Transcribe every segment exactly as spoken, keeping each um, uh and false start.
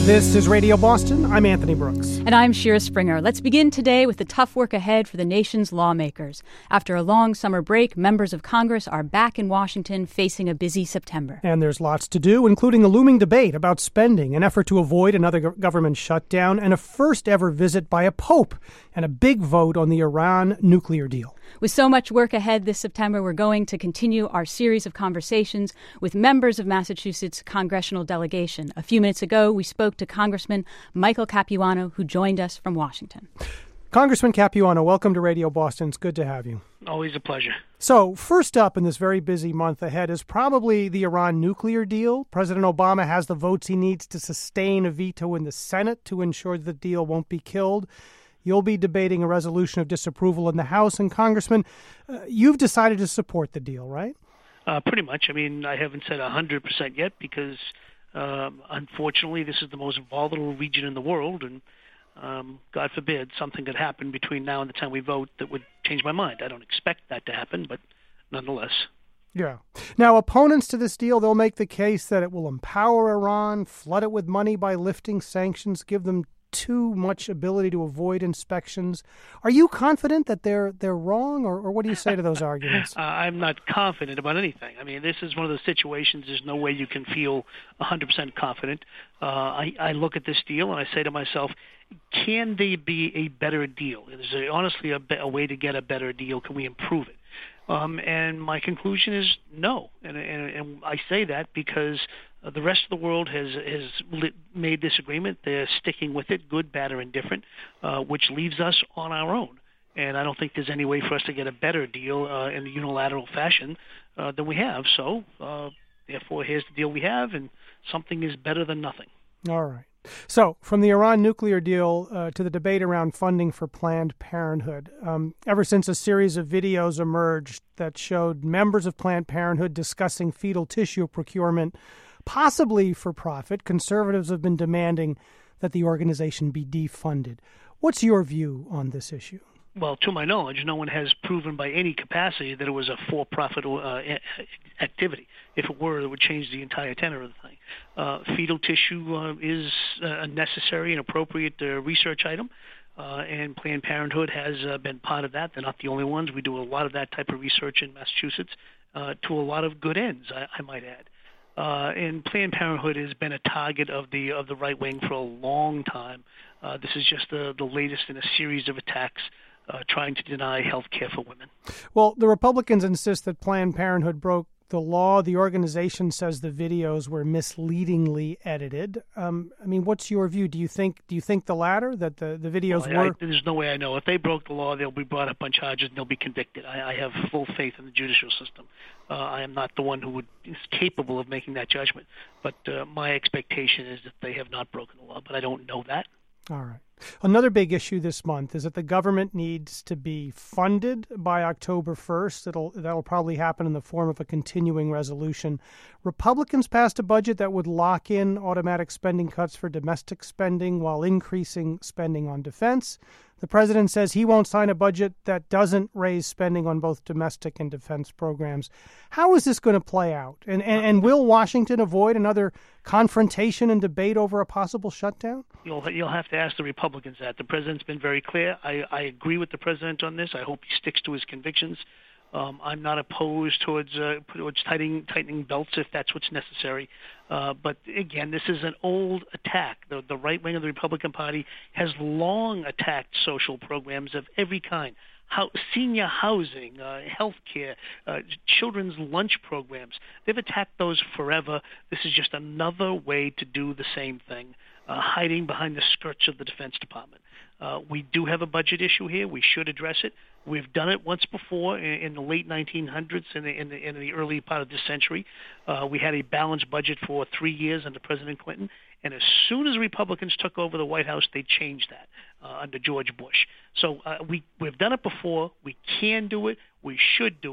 This is Radio Boston. I'm Anthony Brooks. And I'm Shira Springer. Let's begin today with the tough work ahead for the nation's lawmakers. After a long summer break, members of Congress are back in Washington facing a busy September. And there's lots to do, including a looming debate about spending, an effort to avoid another government shutdown, and a first-ever visit by a pope, and a big vote on the Iran nuclear deal. With so much work ahead this September, we're going to continue our series of conversations with members of Massachusetts' congressional delegation. A few minutes ago, we spoke to Congressman Michael Capuano, who joined us from Washington. Congressman Capuano, welcome to Radio Boston. It's good to have you. Always a pleasure. So, first up in this very busy month ahead is probably the Iran nuclear deal. President Obama has the votes he needs to sustain a veto in the Senate to ensure the deal won't be killed. You'll be debating a resolution of disapproval in the House. And, Congressman, uh, you've decided to support the deal, right? Uh, pretty much. I mean, I haven't said one hundred percent yet because, um, unfortunately, this is the most volatile region in the world. And, um, God forbid, something could happen between now and the time we vote that would change my mind. I don't expect that to happen, but nonetheless. Yeah. Now, opponents to this deal, they'll make the case that it will empower Iran, flood it with money by lifting sanctions, give them too much ability to avoid inspections. Are you confident that they're they're wrong, or, or what do you say to those arguments? uh, I'm not confident about anything. I mean, this is one of those situations there's no way you can feel one hundred percent confident. Uh, I, I look at this deal and I say to myself, can there be a better deal? Is there honestly a, be- a way to get a better deal? Can we improve it? Um, and my conclusion is no. And, and, and I say that because uh, the rest of the world has, has lit, made this agreement. They're sticking with it, good, bad, or indifferent, uh, which leaves us on our own. And I don't think there's any way for us to get a better deal uh, in a unilateral fashion uh, than we have. So, uh, therefore, here's the deal we have, and something is better than nothing. All right. So, from the Iran nuclear deal uh, to the debate around funding for Planned Parenthood, um, ever since a series of videos emerged that showed members of Planned Parenthood discussing fetal tissue procurement, possibly for profit, conservatives have been demanding that the organization be defunded. What's your view on this issue? Well, to my knowledge, no one has proven by any capacity that it was a for-profit uh, activity. If it were, it would change the entire tenor of the thing. Uh, fetal tissue uh, is a necessary and appropriate uh, research item, uh, and Planned Parenthood has uh, been part of that. They're not the only ones. We do a lot of that type of research in Massachusetts uh, to a lot of good ends, I, I might add. Uh, and Planned Parenthood has been a target of the of the right wing for a long time. Uh, this is just the, the latest in a series of attacks Uh, trying to deny health care for women. Well, the Republicans insist that Planned Parenthood broke the law. The organization says the videos were misleadingly edited. Um, I mean, what's your view? Do you think do you think the latter, that the, the videos well, I, were? I, there's no way I know. If they broke the law, they'll be brought up on charges and they'll be convicted. I, I have full faith in the judicial system. Uh, I am not the one who would, is capable of making that judgment. But uh, my expectation is that they have not broken the law, but I don't know that. All right. Another big issue this month is that the government needs to be funded by October first. It'll, that'll probably happen in the form of a continuing resolution. Republicans passed a budget that would lock in automatic spending cuts for domestic spending while increasing spending on defense. The president says he won't sign a budget that doesn't raise spending on both domestic and defense programs. How is this going to play out? And, and, and will Washington avoid another confrontation and debate over a possible shutdown? You'll, you'll have to ask the Republicans that. The president's been very clear. I, I agree with the president on this. I hope he sticks to his convictions. Um, I'm not opposed towards uh, towards tightening, tightening belts if that's what's necessary. Uh, but again, this is an old attack. The, the right wing of the Republican Party has long attacked social programs of every kind. How, senior housing, uh, health care, uh, children's lunch programs. They've attacked those forever. This is just another way to do the same thing, uh, hiding behind the skirts of the Defense Department. Uh, we do have a budget issue here. We should address it. We've done it once before in, in the late nineteen hundreds and in, in, the, in the early part of this century. Uh, we had a balanced budget for three years under President Clinton. And as soon as Republicans took over the White House, they changed that uh, under George Bush. So uh, we, we've done it before. We can do it. We should do it.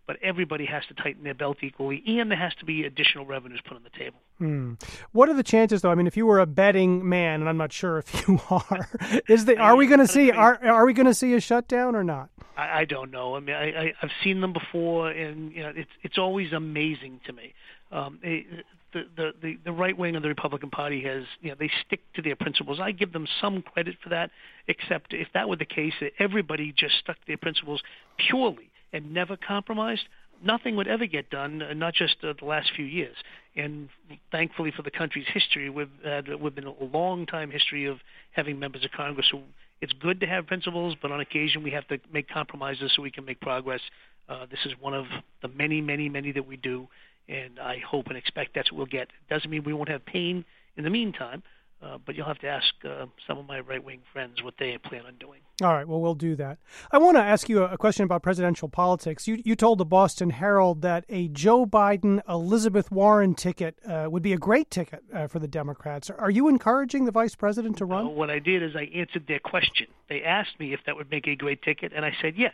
but everybody has to tighten their belt equally, and there has to be additional revenues put on the table. Hmm. What are the chances, though? I mean, if you were a betting man, and I'm not sure if you are, is the, are we going to see are are we going to see a shutdown or not? I, I don't know. I mean, I, I, I've seen them before, and you know, it's it's always amazing to me. Um, it, the, the the the right wing of the Republican Party has, you know, they stick to their principles. I give them some credit for that, except if that were the case, that everybody just stuck to their principles purely and never compromised, nothing would ever get done, uh, not just uh, the last few years. And thankfully for the country's history, we've had we've been a long time history of having members of Congress who, it's good to have principles, but on occasion we have to make compromises so we can make progress. Uh, this is one of the many, many, many that we do, and I hope and expect that's what we'll get. It doesn't mean we won't have pain in the meantime, uh, but you'll have to ask uh, some of my right-wing friends what they plan on doing. All right, well, we'll do that. I want to ask you a question about presidential politics. You you told the Boston Herald that a Joe Biden, Elizabeth Warren ticket uh, would be a great ticket uh, for the Democrats. Are you encouraging the vice president to run? Uh, what I did is I answered their question. They asked me if that would make a great ticket, and I said yes.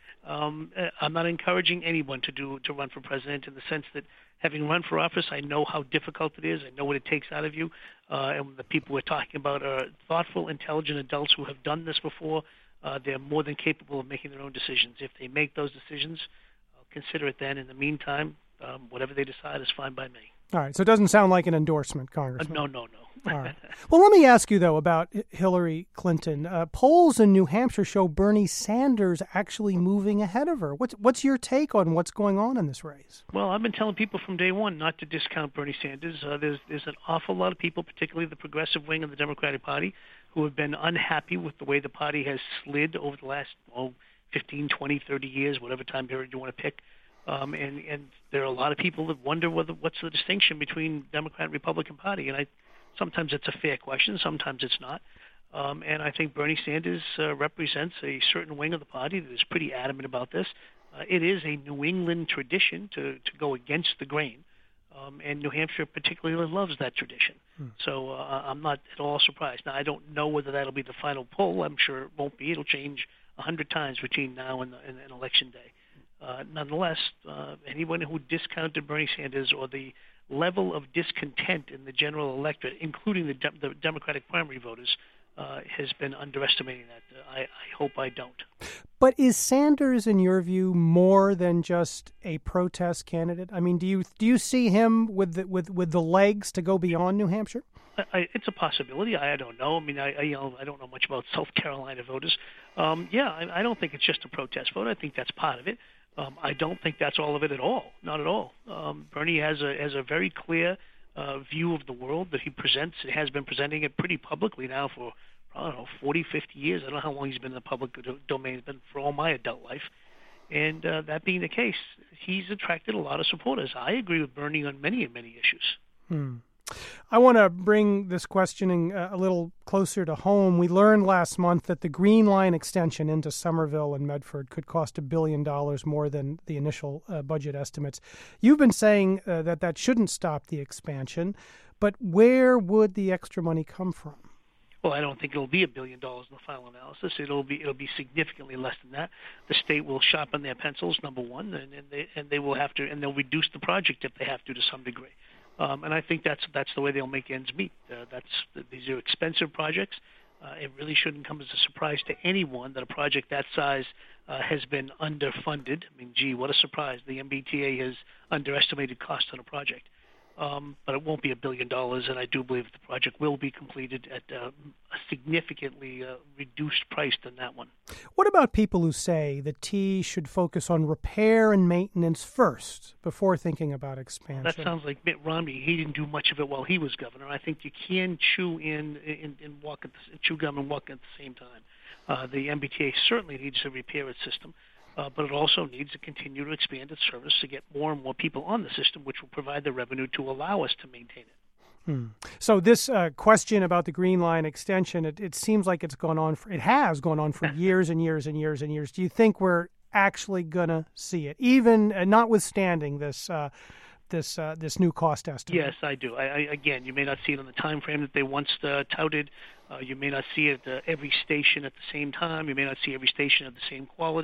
Um, I'm not encouraging anyone to do to run for president in the sense that, having run for office, I know how difficult it is. I know what it takes out of you. Uh, and the people we're talking about are thoughtful, intelligent adults who have done this before. Uh, they're more than capable of making their own decisions. If they make those decisions, I'll consider it then. In the meantime, um, whatever they decide is fine by me. All right. So it doesn't sound like an endorsement, Congressman. Uh, no, no, no. All right. Well, let me ask you, though, about Hillary Clinton. Uh, polls in New Hampshire show Bernie Sanders actually moving ahead of her. What's what's your take on what's going on in this race? Well, I've been telling people from day one not to discount Bernie Sanders. Uh, there's there's an awful lot of people, particularly the progressive wing of the Democratic Party, who have been unhappy with the way the party has slid over the last oh, fifteen, twenty, thirty years, whatever time period you want to pick. Um, and, and there are a lot of people that wonder whether, what's the distinction between Democrat and Republican Party. And I, sometimes it's a fair question, sometimes it's not. Um, and I think Bernie Sanders uh, represents a certain wing of the party that is pretty adamant about this. Uh, it is a New England tradition to, to go against the grain. Um, and New Hampshire particularly loves that tradition. Hmm. So uh, I'm not at all surprised. Now, I don't know whether that'll be the final poll. I'm sure it won't be. It'll change a hundred times between now and, the, and, and Election Day. Uh, nonetheless, uh, anyone who discounted Bernie Sanders or the level of discontent in the general electorate, including the, de- the Democratic primary voters, uh, has been underestimating that. Uh, I, I hope I don't. But is Sanders, in your view, more than just a protest candidate? I mean, do you do you see him with the, with with the legs to go beyond New Hampshire? I, I, it's a possibility. I, I don't know. I mean, I, I you know I don't know much about South Carolina voters. Um, yeah, I, I don't think it's just a protest vote. I think that's part of it. Um, I don't think that's all of it at all. Not at all. Um, Bernie has a has a very clear uh, view of the world that he presents. He has been presenting it pretty publicly now for, I don't know, forty, fifty years. I don't know how long he's been in the public domain. It's been for all my adult life. And uh, that being the case, he's attracted a lot of supporters. I agree with Bernie on many, many issues. Hmm. I want to bring this questioning a little closer to home. We learned last month that the Green Line extension into Somerville and Medford could cost a billion dollars more than the initial uh, budget estimates. You've been saying uh, that that shouldn't stop the expansion, but where would the extra money come from? Well, I don't think it'll be a billion dollars in the final analysis. It'll be it'll be significantly less than that. The state will sharpen their pencils, number one, and, and they and they will have to, and they'll reduce the project if they have to to some degree. Um, and I think that's that's the way they'll make ends meet. Uh, that's these are expensive projects. Uh, it really shouldn't come as a surprise to anyone that a project that size uh, has been underfunded. I mean, gee, what a surprise! The M B T A has underestimated cost on a project. Um, but it won't be a billion dollars, and I do believe the project will be completed at uh, a significantly uh, reduced price than that one. What about people who say the T should focus on repair and maintenance first before thinking about expansion? That sounds like Mitt Romney. He didn't do much of it while he was governor. I think you can chew in and, and walk at the, chew gum and walk at the same time. Uh, the M B T A certainly needs to repair its system. Uh, but it also needs to continue to expand its service to get more and more people on the system, which will provide the revenue to allow us to maintain it. Hmm. So this uh, question about the Green Line extension, it, it seems like it's gone on for, it has gone on for years and years and years and years. Do you think we're actually going to see it, even uh, notwithstanding this uh, this uh, this new cost estimate? Yes, I do. I, I, again, you may not see it on the time frame that they once uh, touted. Uh, you may not see it at uh, every station at the same time. You may not see every station at the same quality.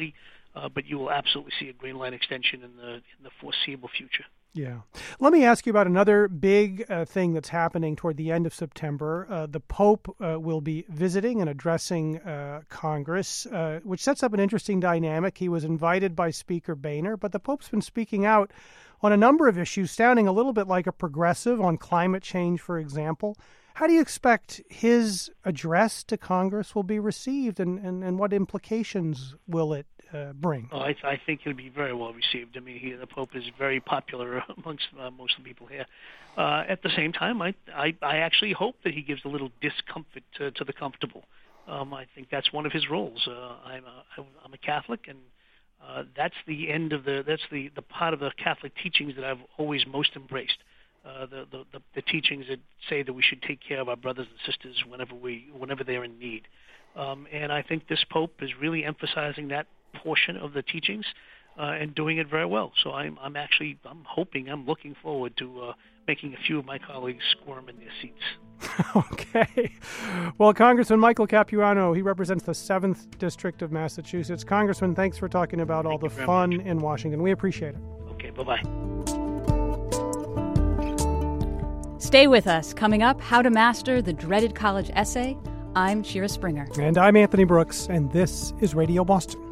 uh, but you will absolutely see a Green Line extension in the in the foreseeable future. Yeah. Let me ask you about another big uh, thing that's happening toward the end of September. Uh, the Pope uh, will be visiting and addressing uh, Congress, uh, which sets up an interesting dynamic. He was invited by Speaker Boehner, but the Pope's been speaking out on a number of issues, sounding a little bit like a progressive on climate change, for example. How do you expect his address to Congress will be received, and, and, and what implications will it uh, bring? Oh, I, th- I think it'll be very well received. I mean, he, the Pope is very popular amongst uh, most of the people here. Uh, at the same time, I, I, I actually hope that he gives a little discomfort to, to the comfortable. Um, I think that's one of his roles. Uh, I'm, a, I'm a Catholic, and uh, that's the end of the that's the, the part of the Catholic teachings that I've always most embraced. Uh, the, the, the, the teachings that say that we should take care of our brothers and sisters whenever we whenever they're in need. Um, and I think this Pope is really emphasizing that portion of the teachings uh, and doing it very well. So I'm I'm actually I'm hoping I'm looking forward to uh, making a few of my colleagues squirm in their seats. Okay. Well, Congressman Michael Capuano, he represents the seventh District of Massachusetts. Congressman, thanks for talking about all the fun in Washington. We appreciate it. Okay, bye-bye. Stay with us. Coming up, how to master the dreaded college essay. I'm Shira Springer. And I'm Anthony Brooks, and this is Radio Boston.